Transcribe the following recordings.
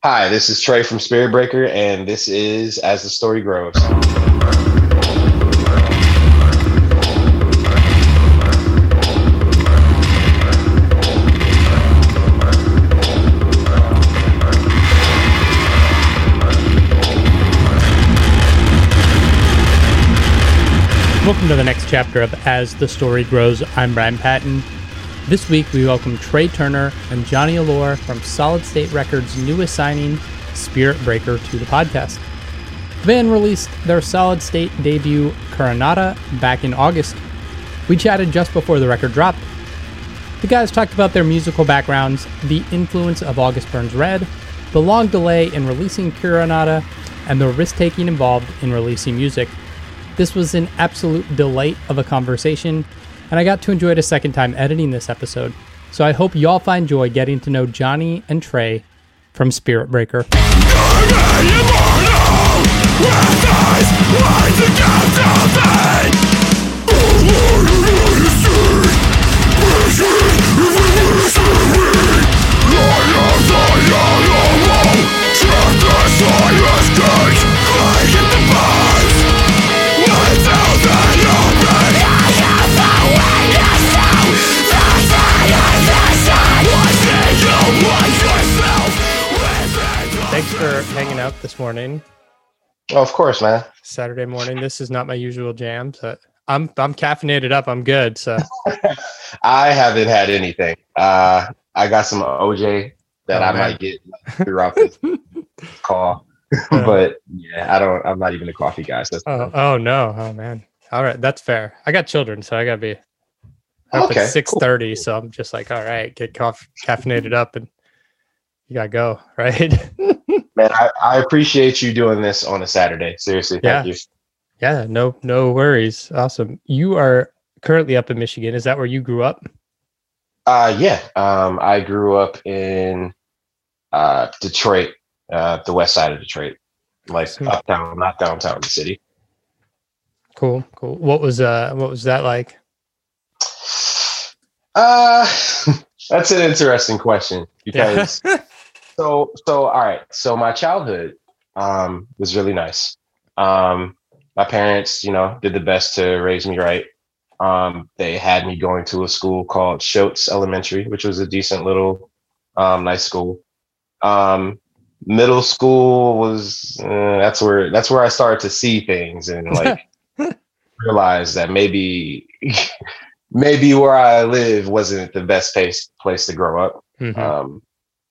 Hi, this is Trey from Spirit Breaker, and this is As the Story Grows. Welcome to the next chapter of As the Story Grows. I'm Brian Patton. This week we welcome Trey Turner and Johnny Allure from Solid State Records' newest signing, Spirit Breaker, to the podcast. The band released their Solid State debut, Coronata, back in August. We chatted just before the record dropped. The guys talked about their musical backgrounds, the influence of August Burns Red, the long delay in releasing Coronata, and the risk-taking involved in releasing music. This was an absolute delight of a conversation, and I got to enjoy it a second time editing this episode. So I hope y'all find joy getting to know Johnny and Trey from Spirit Breaker. Thanks for hanging out this morning. Oh, of course, man. Saturday morning. This is not my usual jam, so I'm caffeinated up. I'm good. So I haven't had anything. I got some OJ that I might get throughout this call, but yeah, I'm not even a coffee guy. So oh no, oh man. All right, that's fair. I got children, so I gotta be up at 6:30. Cool. So I'm just like, all right, get caffeinated up, and you gotta go, right? Man, I appreciate you doing this on a Saturday. Seriously, thank you. Yeah, no worries. Awesome. You are currently up in Michigan. Is that where you grew up? Yeah. I grew up in Detroit, the west side of Detroit, like uptown, not downtown the city. Cool. What was that like? That's an interesting question because so all right. So my childhood was really nice. My parents, did the best to raise me right. They had me going to a school called Schultz Elementary, which was a decent little nice school. Middle school was that's where I started to see things and like realize that maybe where I live wasn't the best place to grow up. Mm-hmm.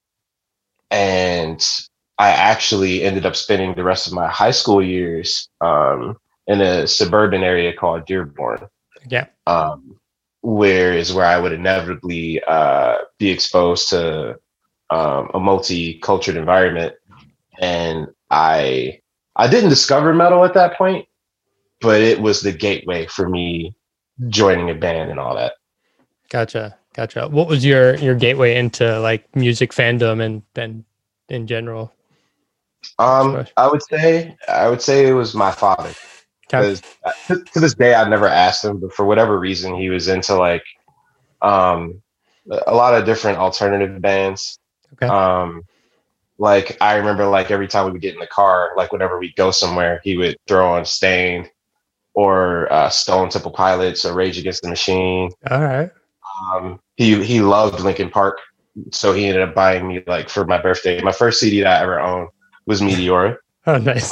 And I actually ended up spending the rest of my high school years in a suburban area called Dearborn. Yeah. Where I would inevitably be exposed to a multicultural environment. And I didn't discover metal at that point, but it was the gateway for me joining a band and all that. Gotcha. What was your gateway into like music fandom and in general? I would say it was my father. Because to this day, I've never asked him, but for whatever reason, he was into like a lot of different alternative bands. Okay. Like I remember, like every time we would get in the car, like whenever we go somewhere, he would throw on Stained or Stone Temple Pilots or Rage Against the Machine. All right. He loved Linkin Park, so he ended up buying me like for my birthday. My first CD that I ever owned was Meteora. Oh, nice.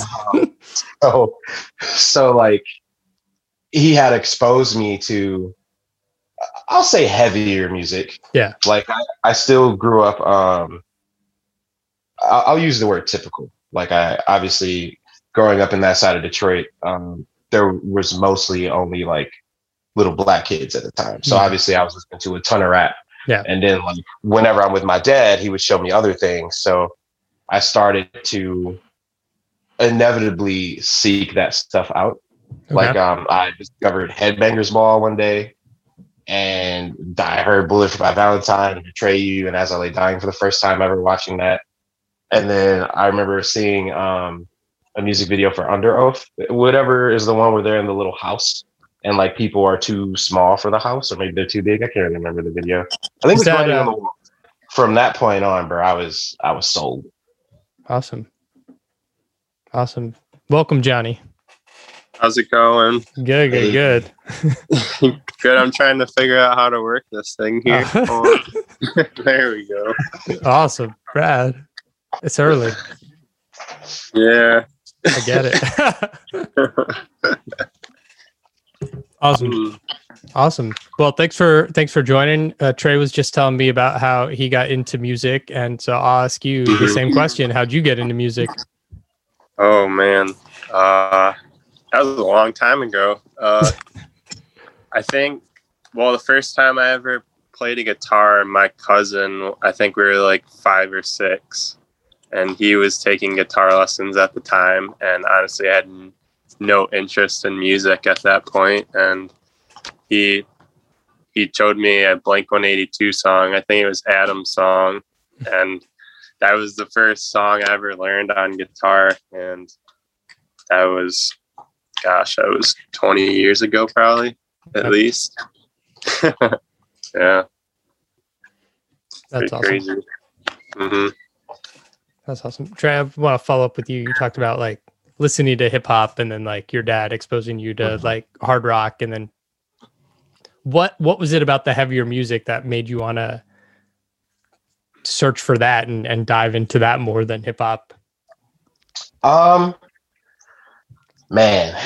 So like he had exposed me to, I'll say, heavier music. Yeah. Like I still grew up. I'll use the word typical. Like I obviously growing up in that side of Detroit, there was mostly only like little black kids at the time. So obviously I was listening to a ton of rap. Yeah. And then like whenever I'm with my dad, he would show me other things. So I started to inevitably seek that stuff out. Okay. Like I discovered Headbangers Ball one day, and I heard Bullet for My Valentine and Betray You and As I Lay Dying for the first time ever watching that. And then I remember seeing a music video for Under Oath, whatever is the one where they're in the little house and like people are too small for the house, or maybe they're too big. I can't really remember the video. I think it's Writing on the Wall. From that point on, bro, I was sold. Awesome. Welcome, Johnny. How's it going? Good. Good. I'm trying to figure out how to work this thing here. There we go. Awesome, Brad. It's early. Yeah. I get it. Awesome. Well, thanks for joining. Trey was just telling me about how he got into music, and so I'll ask you the same question. How'd you get into music? Oh man, that was a long time ago. I think. Well, the first time I ever played a guitar, my cousin, I think we were like 5 or 6, and he was taking guitar lessons at the time. And honestly, I had no interest in music at that point, and he showed me a Blink-182 song. I think it was Adam's song, and that was the first song I ever learned on guitar. And that was 20 years ago, probably, at least. Yeah, that's awesome. Crazy. Mm-hmm. That's awesome. Trey, I want to follow up with you. You talked about like listening to hip hop, and then like your dad exposing you to like hard rock, and then what was it about the heavier music that made you want to search for that and dive into that more than hip hop? Man.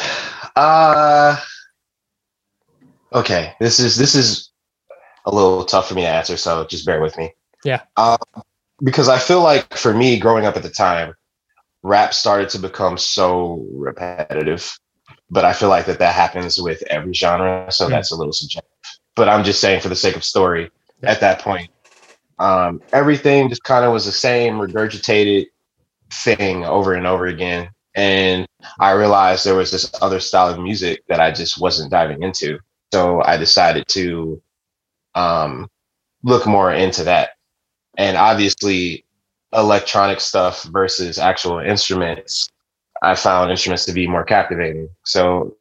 Okay, this is a little tough for me to answer, so just bear with me. Yeah. Because I feel like for me, growing up at the time, rap started to become so repetitive. But I feel like that happens with every genre, so that's a little subjective. But I'm just saying, for the sake of story, at that point, everything just kind of was the same regurgitated thing over and over again. And I realized there was this other style of music that I just wasn't diving into. So I decided to look more into that. And obviously, electronic stuff versus actual instruments, I found instruments to be more captivating. So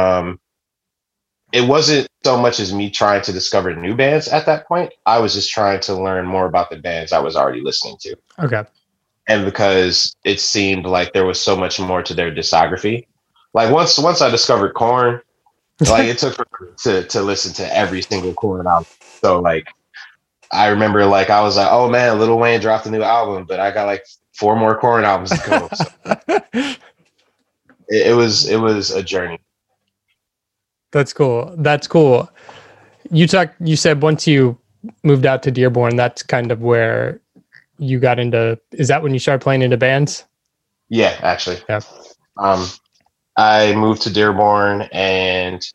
it wasn't so much as me trying to discover new bands at that point. I was just trying to learn more about the bands I was already listening to. Okay. And because it seemed like there was so much more to their discography. Like once I discovered Korn, like it took to listen to every single Korn album. So like I remember like I was like, oh man, Lil Wayne dropped a new album, but I got like 4 more Korn albums to go. So it was a journey. That's cool. You said once you moved out to Dearborn, that's kind of where you got into. Is that when you started playing into bands? Yeah, actually. Yeah. I moved to Dearborn and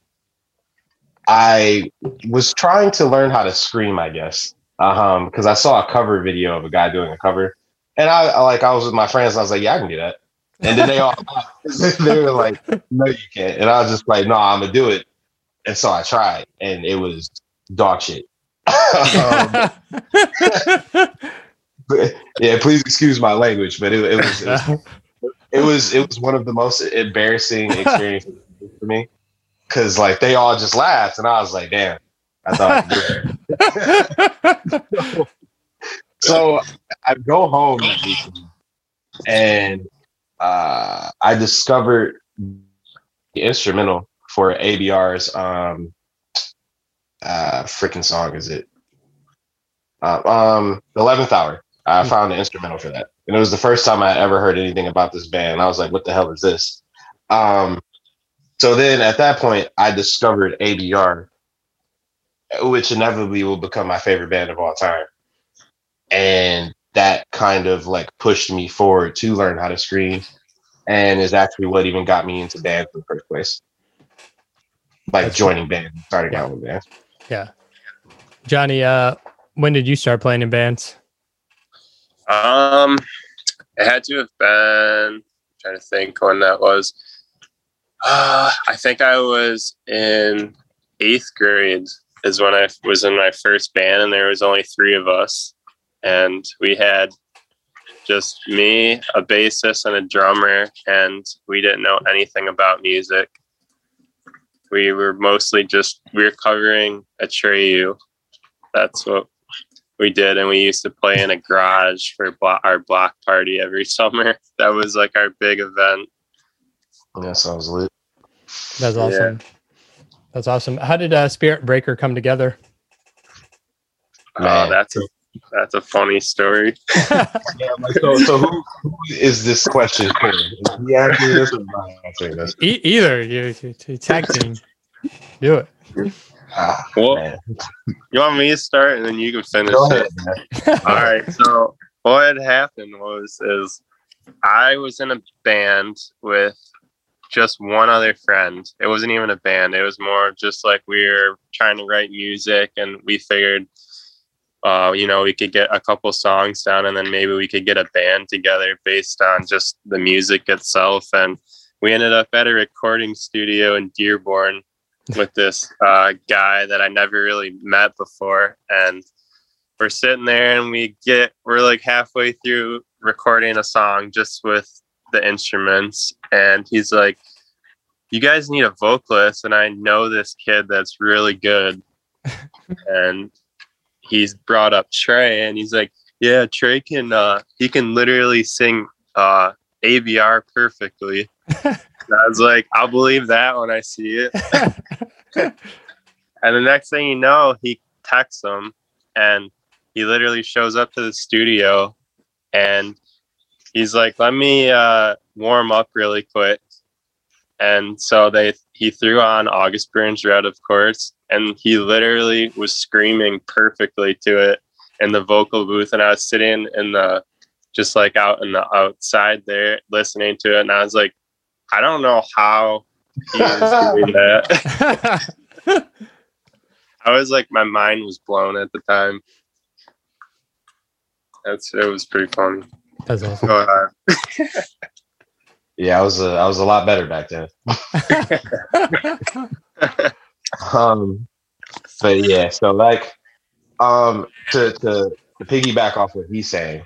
I was trying to learn how to scream, I guess. Because I saw a cover video of a guy doing a cover. And I was with my friends and I was like, yeah, I can do that. And then they all they were like, no, you can't. And I was just like, no, I'm gonna do it. And so I tried, and it was dog shit. Yeah, please excuse my language, but it was one of the most embarrassing experiences for me, because like they all just laughed, and I was like, damn, I thought I could do it. So I go home that weekend, and I discovered the instrumental for ABR's freaking song. Is it the 11th Hour? I found the instrumental for that, and it was the first time I ever heard anything about this band. I was like, what the hell is this? So then at that point I discovered ABR, which inevitably will become my favorite band of all time. And that kind of like pushed me forward to learn how to scream, and is actually what even got me into bands in the first place. Like joining bands, starting out with bands. Yeah. Johnny, when did you start playing in bands? It had to have been, I'm trying to think when that was. I think I was in 8th grade is when I was in my first band, and there was only 3 of us. And we had just me, a bassist, and a drummer, and we didn't know anything about music. We were mostly we were covering Atreyu. That's what We did, and we used to play in a garage for our block party every summer. That was like our big event. That sounds lit. That's awesome. Yeah. That's awesome. How did Spirit Breaker come together? That's a funny story. So who is this question for? Is he answering this or not answering this? Either. You tag team. Do it. Well, you want me to start and then you can finish it? All right. So what had happened is I was in a band with just one other friend. It wasn't even a band. It was more just like we were trying to write music, and we figured, we could get a couple songs down, and then maybe we could get a band together based on just the music itself. And we ended up at a recording studio in Dearborn with this guy that I never really met before. And we're sitting there, and we're like halfway through recording a song just with the instruments, and he's like, "You guys need a vocalist, and I know this kid that's really good." And he's brought up Trey, and he's like, "Yeah, Trey can he can literally sing ABR perfectly." And I was like, "I'll believe that when I see it." And the next thing you know, he texts him, and he literally shows up to the studio, and he's like, "Let me warm up really quick." And so he threw on August Burns Red, of course, and he literally was screaming perfectly to it in the vocal booth. And I was sitting just like out in the outside there listening to it, and I was like, I don't know how he is doing that. I was like, my mind was blown at the time. It was pretty funny. That's awesome. Go ahead. Yeah, I was a lot better back then. But yeah, so like, to piggyback off what he's saying,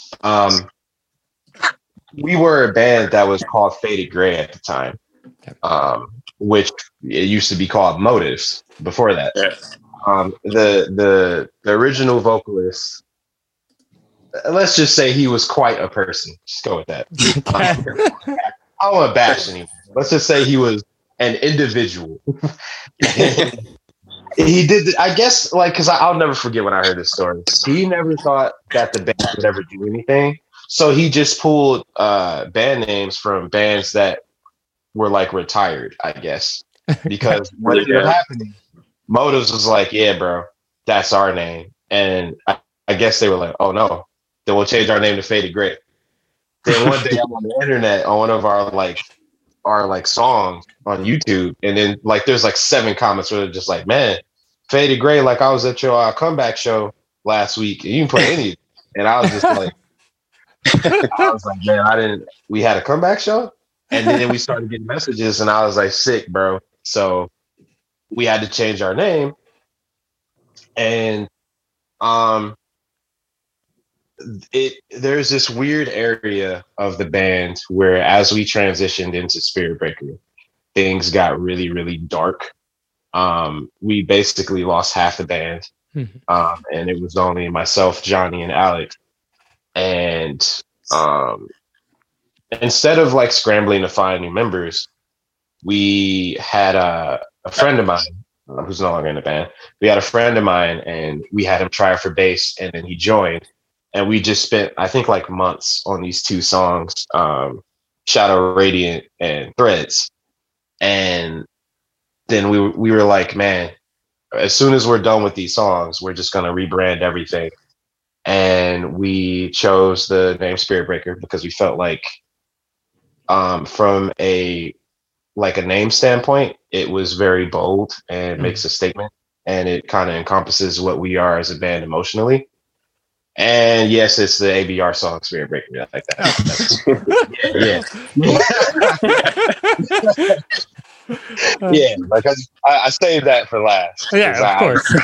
we were a band that was called Faded Gray at the time, which it used to be called Motives before that. Yeah. The original vocalist, let's just say he was quite a person. Just go with that. I don't want to bash anyone. Let's just say he was an individual. He did, I guess, like, because I'll never forget when I heard this story. He never thought that the band would ever do anything. So he just pulled band names from bands that were like retired, I guess. Because what happened, Motives was like, "Yeah, bro, that's our name." And I guess they were like, "Oh no, then we'll change our name to Faded Gray." Then one day I'm on the internet on one of our songs on YouTube, and then like there's like 7 comments where they're just like, "Man, Faded Gray, like I was at your comeback show last week, and you can put any." And I was just like, "Man, we had a comeback show?" And then we started getting messages, and I was like, "Sick, bro." So we had to change our name, and there's this weird area of the band where, as we transitioned into Spirit Breaker, things got really, really dark. We basically lost half the band, and it was only myself, Johnny, and Alex. And instead of like scrambling to find new members, we had a friend of mine who's no longer in the band. We had a friend of mine, and we had him try for bass, and then he joined. And we just spent, I think, like months on these 2 songs, Shadow Radiant and Threads. And then we were like, man, as soon as we're done with these songs, we're just going to rebrand everything. And we chose the name Spirit Breaker because we felt like from a name standpoint, it was very bold and makes a statement. And it kind of encompasses what we are as a band emotionally. And yes, it's the ABR song Spirit Breaker. Yeah, like that. Yeah. Like I saved that for last. Yeah, of course.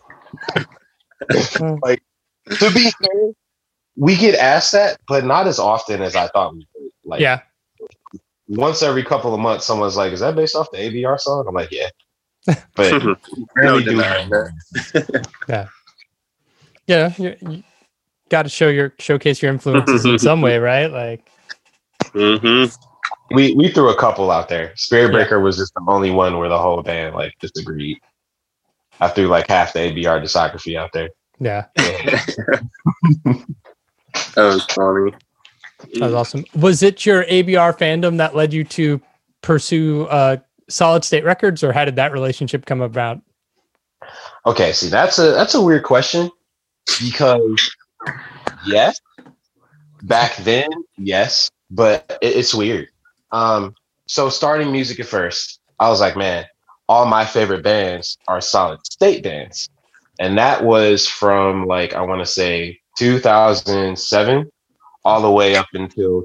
Like, to be fair, we get asked that, but not as often as I thought we would. Like, yeah. Once every couple of months, someone's like, "Is that based off the ABR song?" I'm like, "Yeah." But no denying that. Yeah. Yeah, you got to showcase your influences in some way, right? Like, we threw a couple out there. Spirit Yeah. Breaker was just the only one where the whole band like disagreed. I threw like half the ABR discography out there. yeah, That was funny. that was awesome. Was it your ABR fandom that led you to pursue Solid State Records, or how did that relationship come about? Okay, see, that's a weird question because yes, back then, yes, but it's weird. So starting music at first, I was like, man, all my favorite bands are Solid State bands. And that was from like, I want to say 2007 all the way up until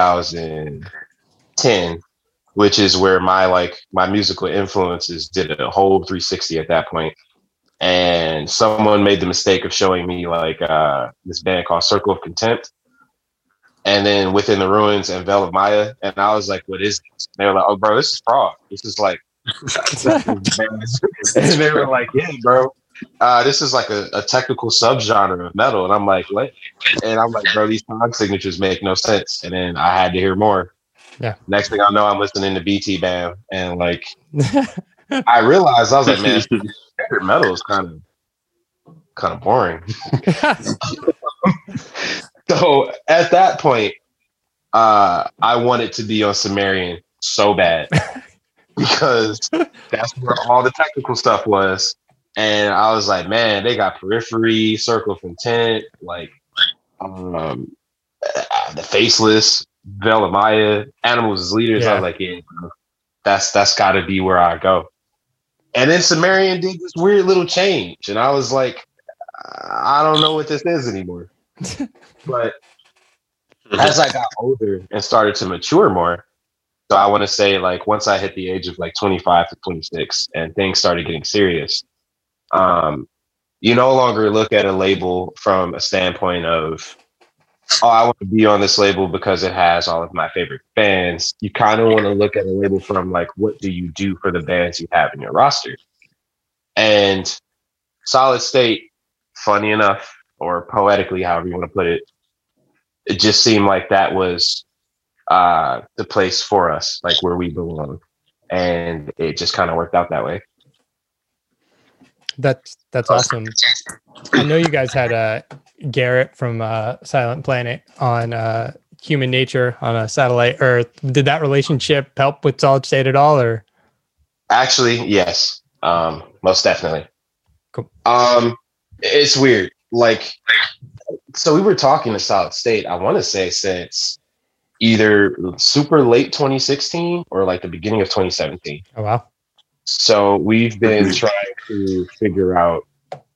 2010, which is where my musical influences did a whole 360 at that point. And someone made the mistake of showing me like this band called Circle of Contempt. And then Within the Ruins and Veil of Maya. And I was like, what is this? And they were like, oh, bro, this is prog. This is like, and they were like, yeah, bro, this is like a technical subgenre of metal. And I'm like, what? And I'm like, bro, these time signatures make no sense. And then I had to hear more. Yeah. Next thing I know, I'm listening to BT Bam. And like, I realized, I was like, man, metal is kind of boring. So at that point, I wanted to be on Sumerian so bad because that's where all the technical stuff was. And I was like, man, they got Periphery, Circle of Content, like the Faceless, Veil of Maya, Animals as Leaders. Yeah. I was like, yeah, that's got to be where I go. And then Sumerian did this weird little change, and I was like, I don't know what this is anymore. But as I got older and started to mature more, so I want to say like once I hit the age of like 25 to 26 and things started getting serious, you no longer look at a label from a standpoint of, oh, I want to be on this label because it has all of my favorite bands. You kind of want to look at a label from like, what do you do for the bands you have in your roster? And Solid State, funny enough, or poetically, however you want to put it, it just seemed like that was the place for us, like where we belong. And it just kind of worked out that way. That's awesome. I know you guys had Garrett from Silent Planet on Human Nature on a Satellite Earth. Did that relationship help with Solid State at all, or? Actually, yes, most definitely. Cool. It's weird. Like, so we were talking to Solid State, I want to say since either super late 2016 or like the beginning of 2017. Oh, wow. So we've been trying to figure out,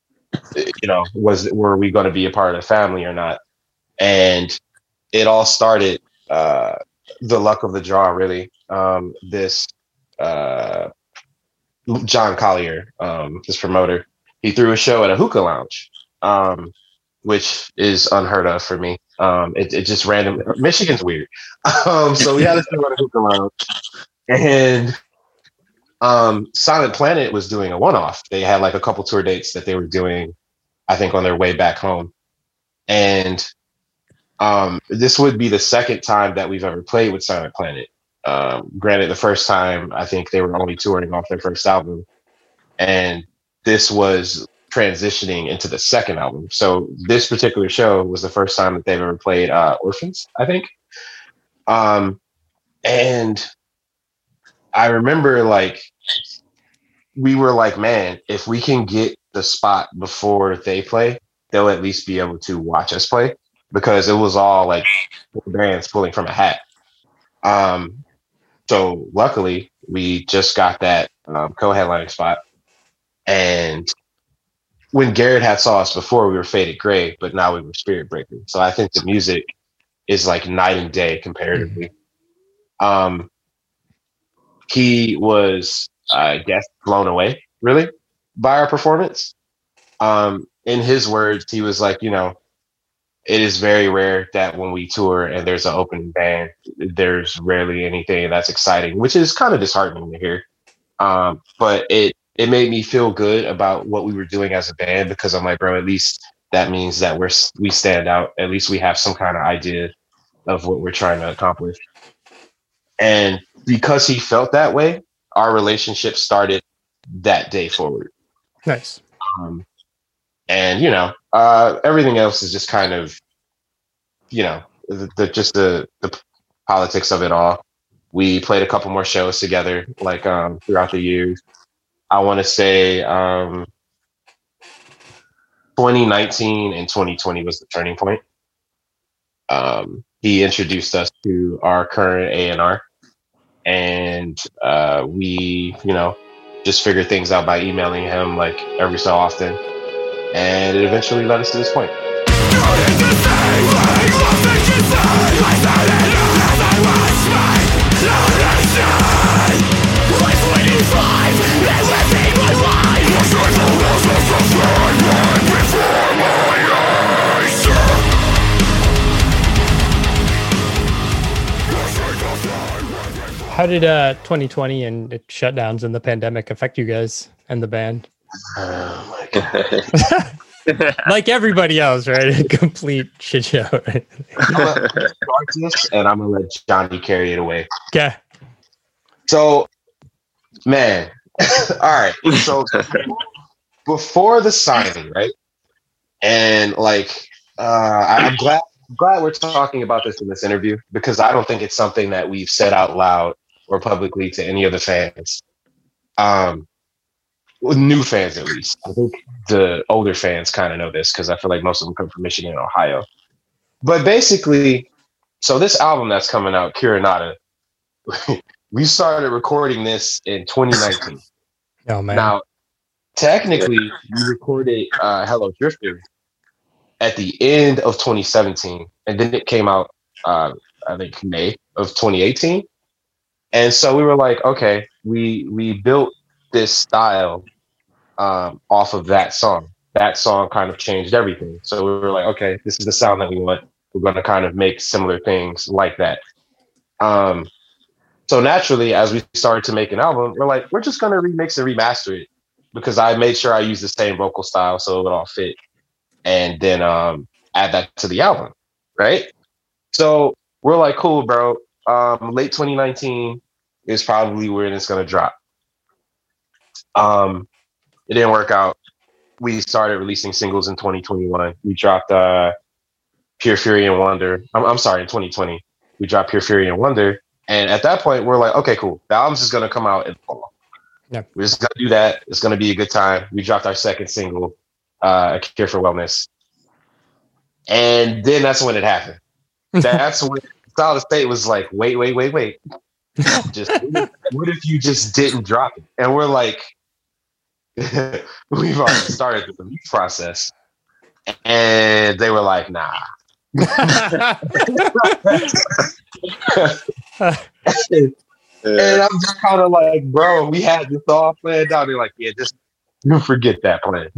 were we going to be a part of the family or not? And it all started, the luck of the draw, really. This John Collier, this promoter, he threw a show at a hookah lounge, which is unheard of for me. It just random. Michigan's weird. So we had a show at a hookah lounge, and Silent Planet was doing a one-off. They had like a couple tour dates that they were doing, I think, on their way back home. And this would be the second time that we've ever played with Silent Planet. Granted, the first time, I think they were only touring off their first album. And this was transitioning into the second album. So this particular show was the first time that they've ever played Orphans, I think. And I remember like, we were like, man, if we can get the spot before they play, they'll at least be able to watch us play, because it was all like bands pulling from a hat. So luckily we just got that co-headlining spot. And when Garrett had saw us before, we were Faded Gray, but now we were Spirit Breaker. So I think the music is like night and day comparatively. He was, I guess, blown away really by our performance. In his words, he was like, it is very rare that when we tour and there's an opening band, there's rarely anything that's exciting, which is kind of disheartening to hear. But it made me feel good about what we were doing as a band, because I'm like, bro, at least that means that we stand out. At least we have some kind of idea of what we're trying to accomplish. And because he felt that way, our relationship started that day forward. Nice. And everything else is just kind of, the politics of it all. We played a couple more shows together, like throughout the years. I want to say 2019 and 2020 was the turning point. He introduced us to our current A&R, and we, just figured things out by emailing him like every so often, and it eventually led us to this point. How did 2020 and the shutdowns and the pandemic affect you guys and the band? Oh my God. Like everybody else, right? A complete shit show. Right? I'm gonna start this, and I'm gonna let Johnny carry it away. Okay. So, man, all right. So before the signing, right? And I'm glad we're talking about this in this interview, because I don't think it's something that we've said out loud or publicly to any of the fans. New fans, at least. I think the older fans kind of know this, because I feel like most of them come from Michigan and Ohio. But basically, so this album that's coming out, Kiranata, we started recording this in 2019. Oh, man. Now, technically, we recorded Hello Drifter at the end of 2017, and then it came out, I think, May of 2018. And so we were like, okay, we built this style off of that song. That song kind of changed everything. So we were like, okay, this is the sound that we want. We're going to kind of make similar things like that. So naturally, as we started to make an album, we're like, we're just going to remix and remaster it, because I made sure I used the same vocal style so it would all fit, and then add that to the album, right? So we're like, cool, bro. Late 2019 is probably when it's going to drop. It didn't work out. We started releasing singles in 2021. We dropped Pure Fury and Wonder. I'm sorry, in 2020. We dropped Pure Fury and Wonder. And at that point, we're like, okay, cool. The album's just going to come out in the fall. Yeah. We're just going to do that. It's going to be a good time. We dropped our second single, A Cure for Wellness. And then that's when it happened. That's when Solid State was like, wait. Just what if you just didn't drop it? And we're like, we've already started the release process. And they were like, nah. And I'm just kind of like, bro, we had this all planned out. They're like, yeah, just forget that plan.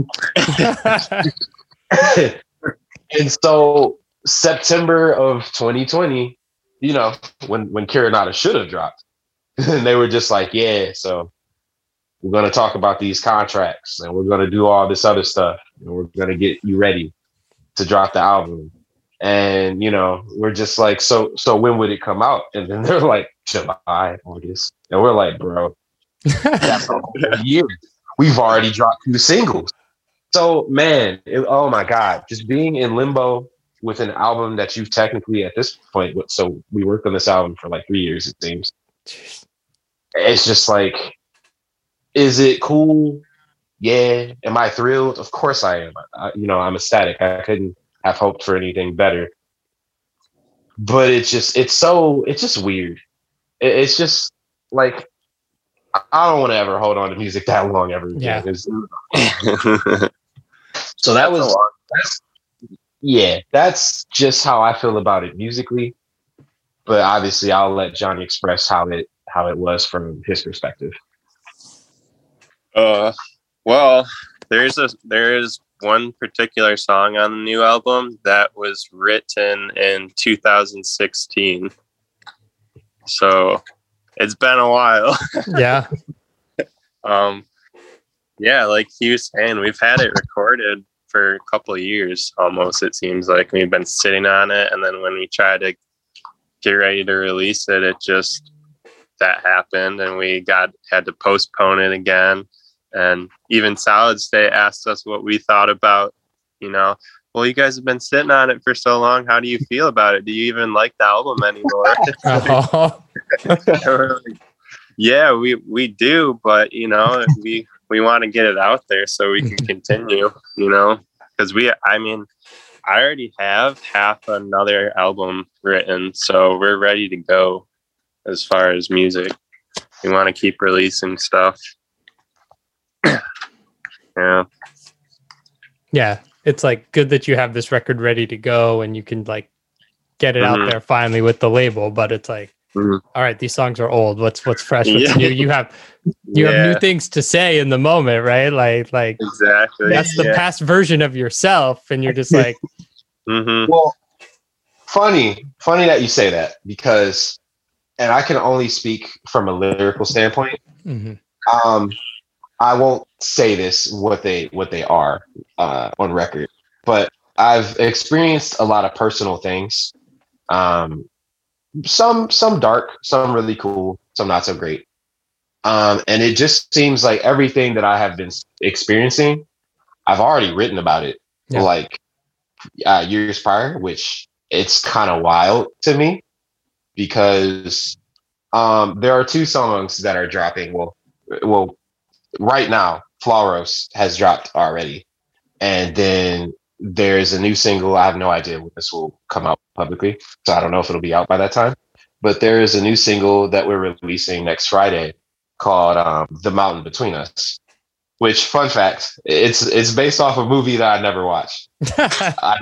And so September of 2020, when Kiranata should have dropped, and they were just like, yeah, so we're going to talk about these contracts, and we're going to do all this other stuff, and we're going to get you ready to drop the album. And, we're just like, so when would it come out? And then they're like, July, August. And we're like, bro, that's a whole year. We've already dropped 2 singles. So, man, oh my God, just being in limbo with an album that you've technically at this point, so we worked on this album for like 3 years, it seems. It's just like, is it cool? Yeah. Am I thrilled? Of course I am. I'm ecstatic. I couldn't have hoped for anything better. But it's just weird. It's just like, I don't want to ever hold on to music that long ever again. Yeah. So that's just how I feel about it musically. But obviously I'll let Johnny express how it was from his perspective. Well, there is one particular song on the new album that was written in 2016. So it's been a while. Yeah. Yeah, like he was saying, we've had it recorded for a couple of years almost. It seems like we've been sitting on it, and then when we try to get ready to release it, it just that happened, and we had to postpone it again. And even Solid State asked us what we thought about, well, you guys have been sitting on it for so long. How do you feel about it? Do you even like the album anymore? Yeah, we do, but we want to get it out there so we can continue, because I already have half another album written, so we're ready to go as far as music. We want to keep releasing stuff. Yeah, it's like good that you have this record ready to go and you can like get it out there finally with the label, but it's like, all right, these songs are old. What's fresh? What's new? You have new things to say in the moment, right? Like exactly. That's the past version of yourself, and you're just like, Well, funny that you say that, because, and I can only speak from a lyrical standpoint. I won't say this what they are on record, but I've experienced a lot of personal things. Some dark, some really cool, some not so great. And it just seems like everything that I have been experiencing, I've already written about it years prior, which it's kind of wild to me because there are 2 songs that are dropping. Well, right now, Flauros has dropped already. And then there's a new single. I have no idea when this will come out publicly, so I don't know if it'll be out by that time. But there is a new single that we're releasing next Friday called The Mountain Between Us, which, fun fact, it's based off a movie that I never watched. I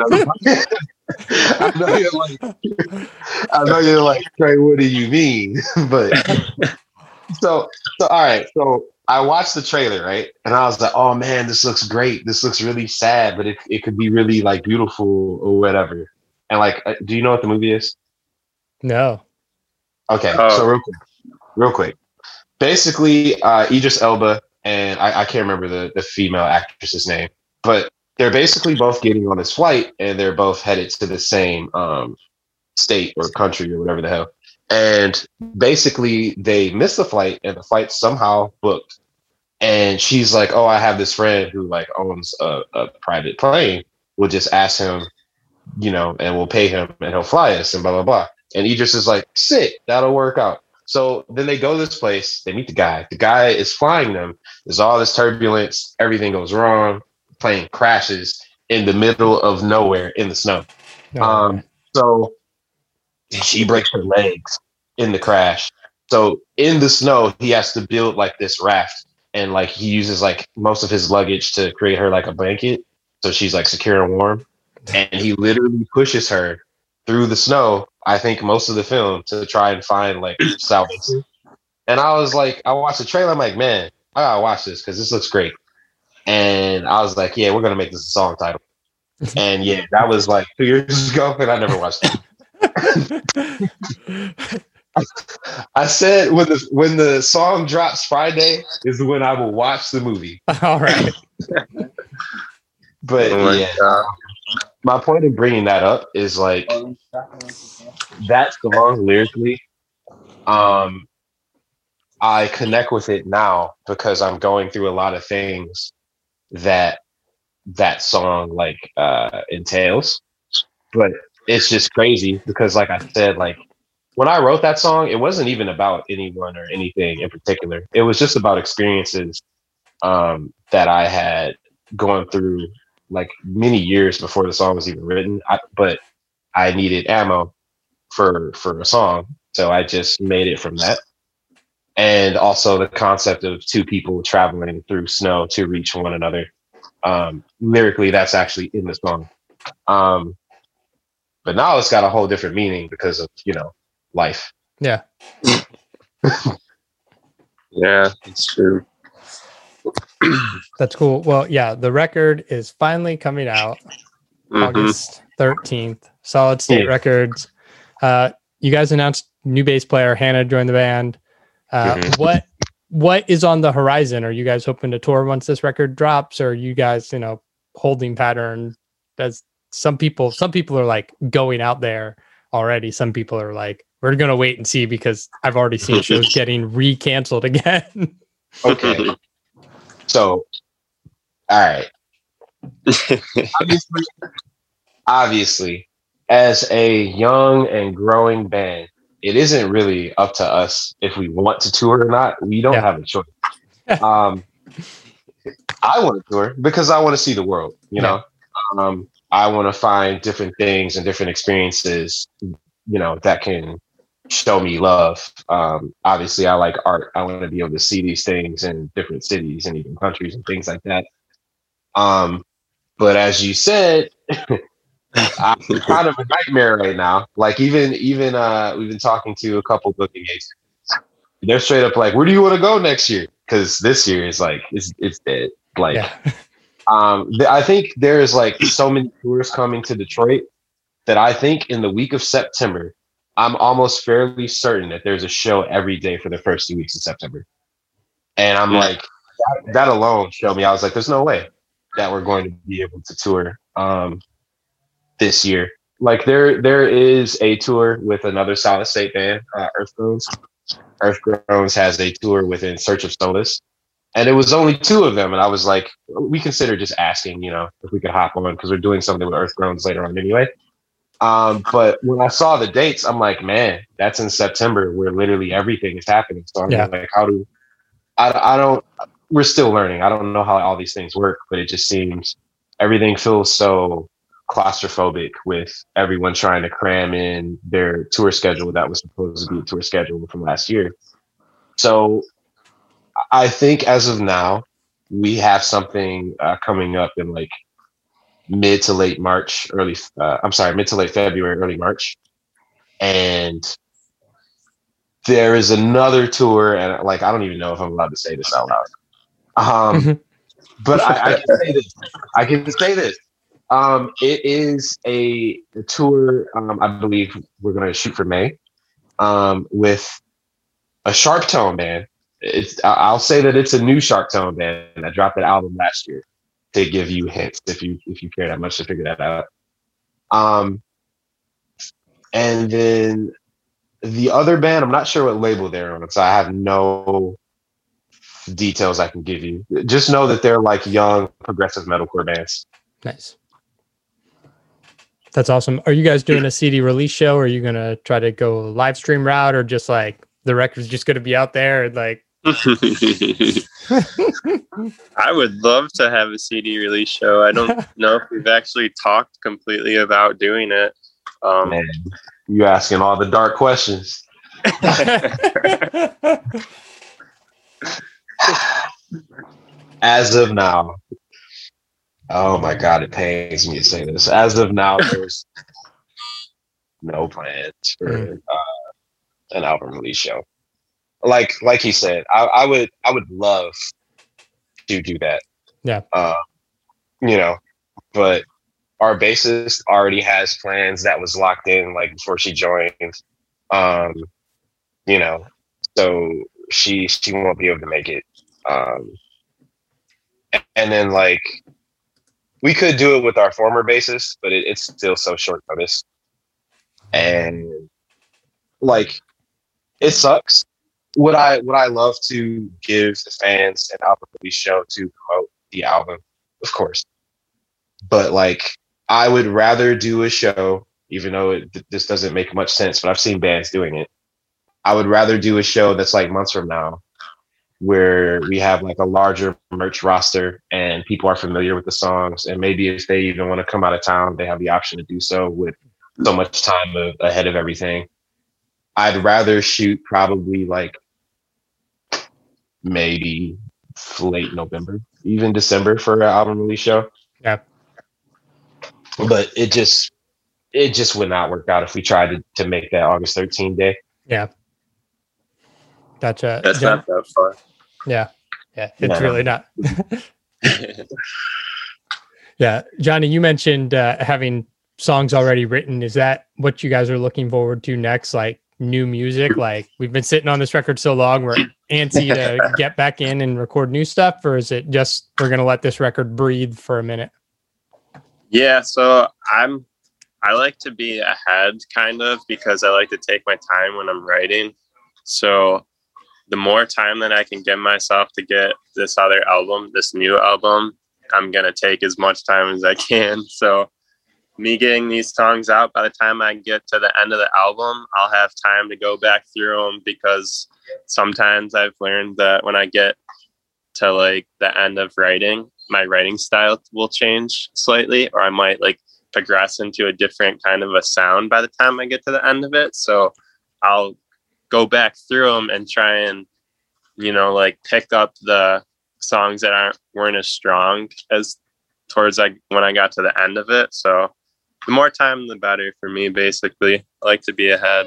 know you're like, Trey, what do you mean? But so all right, so I watched the trailer, right? And I was like, oh man, this looks great. This looks really sad, but it could be really like beautiful or whatever. And like, do you know what the movie is? No. Okay, so real quick. Basically, Idris Elba and I can't remember the female actress's name, but they're basically both getting on this flight and they're both headed to the same state or country or whatever the hell. And basically they miss the flight and the flight somehow booked. And she's like, oh, I have this friend who like owns a private plane. We'll just ask him, and we'll pay him and he'll fly us and blah, blah, blah. And Idris is like, sick, that'll work out. So then they go to this place, they meet the guy. The guy is flying them. There's all this turbulence. Everything goes wrong. Plane crashes in the middle of nowhere in the snow. So she breaks her legs in the crash. So in the snow, he has to build like this raft. And like he uses like most of his luggage to create her like a blanket. So she's like secure and warm. And he literally pushes her through the snow, I think most of the film, to try and find like salvation. And I was like, I watched the trailer. I'm like, man, I gotta watch this because this looks great. And I was like, yeah, we're gonna make this a song title. And yeah, that was like 2 years ago, and I never watched it. I said when the song drops Friday is when I will watch the movie. All right. But my point in bringing that up is like that song lyrically, I connect with it now because I'm going through a lot of things that song like entails. But it's just crazy because like I said, like when I wrote that song, it wasn't even about anyone or anything in particular. It was just about experiences that I had going through like many years before the song was even written. But I needed ammo for a song. So I just made it from that. And also the concept of 2 people traveling through snow to reach one another. Lyrically, that's actually in the song. But now it's got a whole different meaning because of, life. Yeah. Yeah, it's true. That's cool. Well, yeah, the record is finally coming out August 13th. Solid State Records. You guys announced new bass player Hannah joined the band. What is on the horizon? Are you guys hoping to tour once this record drops, or are you guys, holding pattern? Does some people are like going out there already? Some people are like, we're gonna wait and see because I've already seen shows getting re-canceled again. Okay. So, all right. Obviously, as a young and growing band, it isn't really up to us if we want to tour or not. We don't have a choice. I want to tour because I want to see the world, you know. I want to find different things and different experiences, you know, that can show me love. Obviously, I like art. I want to be able to see these things in different cities and even countries and things like that. But as you said, I'm kind of a nightmare right now. Like even we've been talking to a couple booking agents. They're straight up like, where do you want to go next year? Because this year is like it's dead. Like, I think there's like so many tours coming to Detroit that I think in the week of September, I'm almost fairly certain that there's a show every day for the first 2 weeks of September. And I'm like, that alone showed me. I was like, there's no way that we're going to be able to tour this year. Like there is a tour with another Solid State band, Earth Groans. Earth Groans has a tour with In Search of Solace. And it was only 2 of them. And I was like, we considered just asking, you know, if we could hop on because we're doing something with Earth Groans later on anyway. But when I saw the dates, I'm like, man, that's in September where literally everything is happening. So I'm like, I don't, we're still learning. I don't know how all these things work, but it just seems everything feels so claustrophobic with everyone trying to cram in their tour schedule that was supposed to be a tour schedule from last year. So I think as of now, we have something coming up in like mid to late February, early March. And there is another tour, and like, I don't even know if I'm allowed to say this out loud. But I can say this. It is a tour. I believe we're going to shoot for May with a Sharp Tone band. I'll say that it's a new Sharp Tone band that dropped that album last year to give you hints if you care that much to figure that out. And then the other band, I'm not sure what label they're on, so I have no details I can give you. Just know that they're like young progressive metalcore bands. Nice. That's awesome. Are you guys doing a CD release show? Or are you going to try to go live stream route, or just like the record's just going to be out there and like? I would love to have a CD release show. I don't know if we've actually talked completely about doing it. Man, you asking all the dark questions. As of now, oh my God, it pains me to say this. As of now, there's no plans for an album release show. Like he said, I would love to do that. Yeah. You know, but our bassist already has plans that was locked in like before she joined. You know, so she won't be able to make it. And then like we could do it with our former bassist, but it's still so short notice. And like it sucks. Would I love to give the fans an album release show to promote the album? Of course. But like I would rather do a show, even though this doesn't make much sense, but I've seen bands doing it. I would rather do a show that's like months from now where we have like a larger merch roster and people are familiar with the songs. And maybe if they even want to come out of town, they have the option to do so with so much time ahead of everything. I'd rather shoot probably like maybe late November, even December for an album release show. Yeah. But it just would not work out if we tried to make that August 13th day. Yeah. Gotcha. That's not that far. Yeah. Yeah. It's really not. Yeah. Johnny, you mentioned having songs already written. Is that what you guys are looking forward to next? Like new music? Like we've been sitting on this record so long, we're antsy to get back in and record new stuff? Or is it just we're going to let this record breathe for a minute? Yeah, so I like to be ahead kind of because I like to take my time when I'm writing. So the more time that I can give myself to get this new album, I'm going to take as much time as I can. So me getting these songs out, by the time I get to the end of the album, I'll have time to go back through them, because sometimes I've learned that when I get to like the end of writing, my writing style will change slightly, or I might like progress into a different kind of a sound by the time I get to the end of it. So I'll go back through them and try and, like pick up the songs that weren't as strong as towards like when I got to the end of it. So the more time, the better for me, basically. I like to be ahead.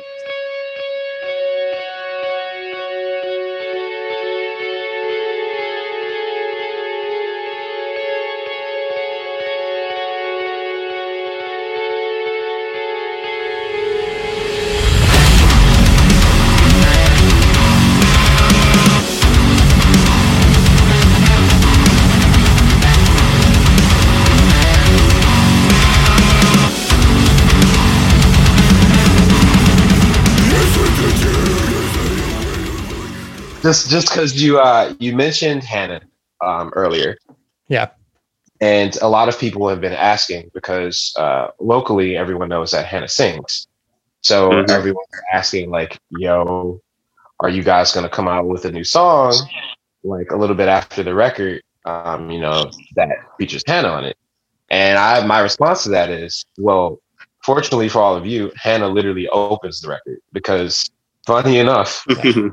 Just because you mentioned Hannah earlier, Yeah. and a lot of people have been asking because locally everyone knows that Hannah sings, so everyone's asking like, "Yo, are you guys gonna come out with a new song like a little bit after the record, that features Hannah on it?" And my response to that is, well, fortunately for all of you, Hannah literally opens the record because funny enough.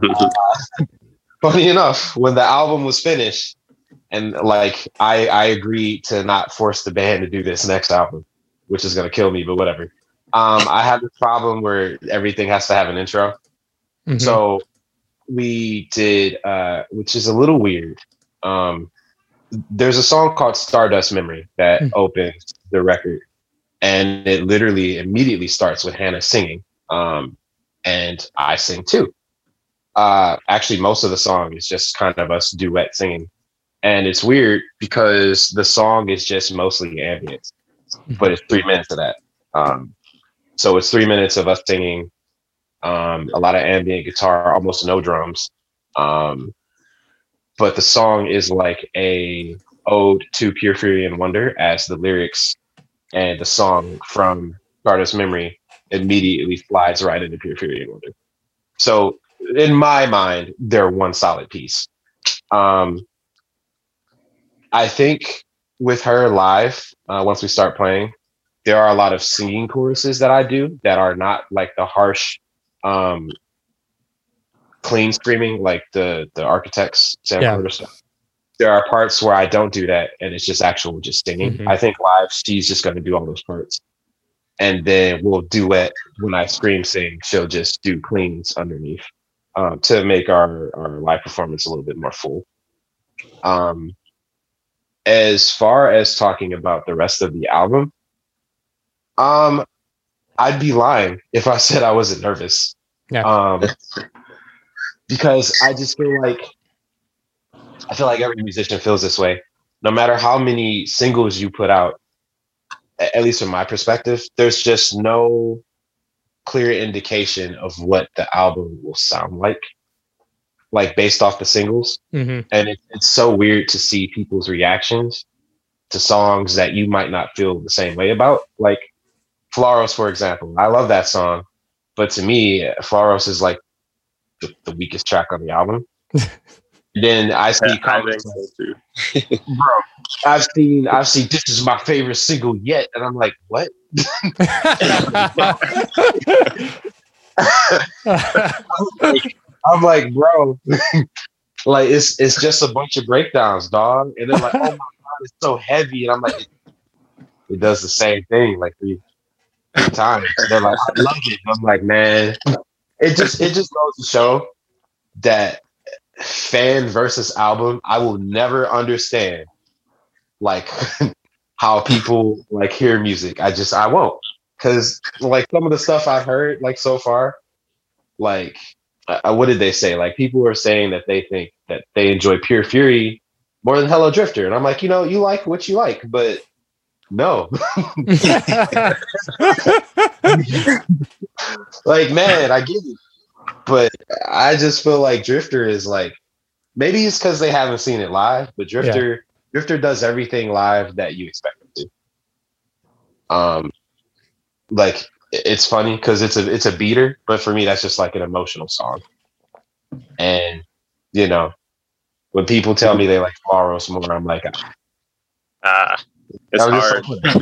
Funny enough, when the album was finished, and like I agreed to not force the band to do this next album, which is gonna kill me, but whatever. I have this problem where everything has to have an intro. Mm-hmm. So we did, which is a little weird. There's a song called Stardust Memory that opens the record, and it literally immediately starts with Hannah singing, and I sing too. Actually, most of the song is just kind of us duet singing. And it's weird because the song is just mostly ambient, but it's 3 minutes of that. So it's 3 minutes of us singing, a lot of ambient guitar, almost no drums. But the song is like a ode to Pure Fury and Wonder, as the lyrics and the song from Stardust Memory immediately slides right into Pure Fury and Wonder. So in my mind, they're one solid piece. I think with her live, once we start playing, there are a lot of singing choruses that I do that are not like the harsh, clean screaming like the Architects sampler stuff. There are parts where I don't do that, and it's just singing. Mm-hmm. I think live, she's just going to do all those parts. And then we'll duet when I scream sing. She'll just do cleans underneath. To make our live performance a little bit more full. As far as talking about the rest of the album, I'd be lying if I said I wasn't nervous. Yeah. Because I just feel like every musician feels this way. No matter how many singles you put out, at least from my perspective, there's just no clear indication of what the album will sound like based off the singles. Mm-hmm. And it's so weird to see people's reactions to songs that you might not feel the same way about. Like Floros, for example. I love that song, but to me, Floros is like the weakest track on the album. Then I see comments like, bro, I've seen this is my favorite single yet, and I'm like, what? I'm like, bro, like it's just a bunch of breakdowns, dog. And they're like, oh my god, it's so heavy, and I'm like, it does the same thing like three times. And they're like, I love it. And I'm like, man, it just goes to show that fan versus album, I will never understand like how people like hear music. I won't, because like some of the stuff I've heard like so far, like what did they say? Like people are saying that they think that they enjoy Pure Fury more than Hello Drifter, and I'm like, you like what you like, but No. Like, man, I get it. But I just feel like Drifter is like, maybe it's because they haven't seen it live, but Drifter does everything live that you expect him to. Like, it's funny because it's a beater, but for me that's just like an emotional song. And you know, when people tell me they like Faros more, I'm like, it's hard.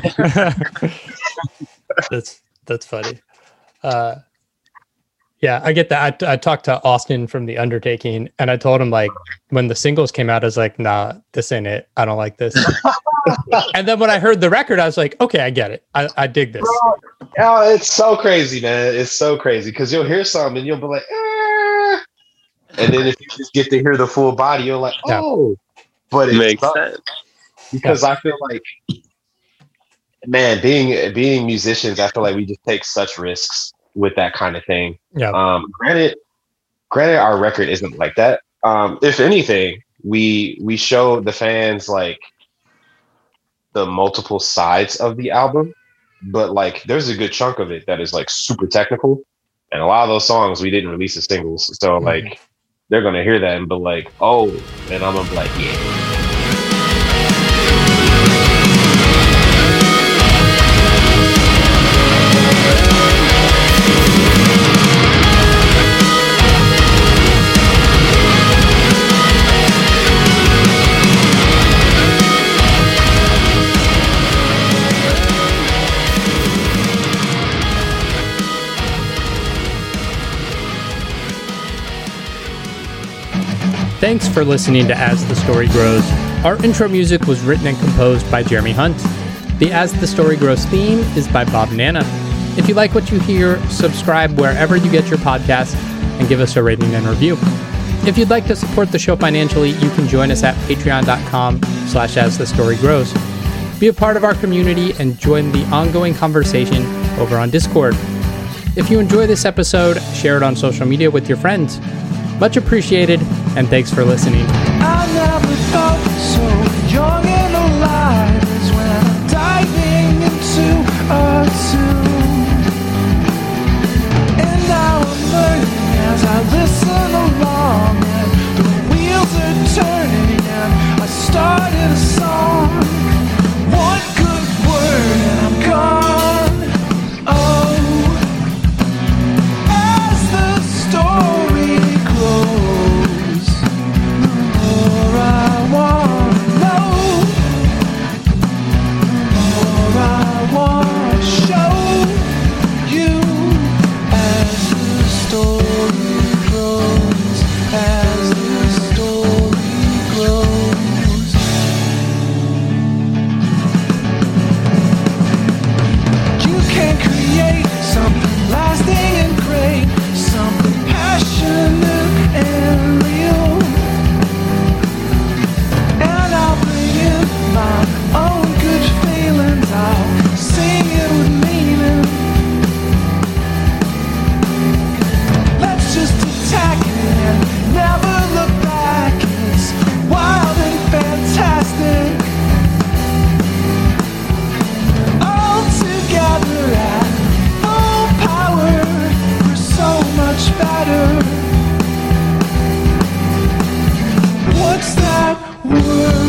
That's funny. Yeah, I get that. I talked to Austin from The Undertaking, and I told him, like, when the singles came out, I was like, nah, this ain't it. I don't like this. And then when I heard the record, I was like, okay, I get it. I dig this. Oh, it's so crazy, man. It's so crazy because you'll hear something and you'll be like, eh. And then if you just get to hear the full body, you're like, oh. But it makes sense. Because I feel like, man, being musicians, I feel like we just take such risks with that kind of thing. Yeah. Granted, our record isn't like that. If anything, we show the fans like the multiple sides of the album, but like there's a good chunk of it that is like super technical, and a lot of those songs we didn't release as singles, so like they're gonna hear that and be like, oh, and I'm gonna be like, yeah. Thanks for listening to As the Story Grows. Our intro music was written and composed by Jeremy Hunt. The As the Story Grows theme is by Bob Nana. If you like what you hear, subscribe wherever you get your podcasts and give us a rating and review. If you'd like to support the show financially, you can join us at patreon.com/asthestorygrows. Be a part of our community and join the ongoing conversation over on Discord. If you enjoy this episode, share it on social media with your friends. Much appreciated, and thanks for listening. I never felt so young and alive as when I'm diving into a tune. And now I'm learning as I listen along, and the wheels are turning, and I started a song. One good word and I'm gone. Oh, as the story grows, the more I want to know, the more I want to show you. As the story grows, as the story grows. You can create something lasting and great, something passionate and real. And I'll bring in my own good feelings, I'll sing it with meaning. Let's just attack it and never look back. It's wild and fantastic. All together at full power, we're so much better. What's that word?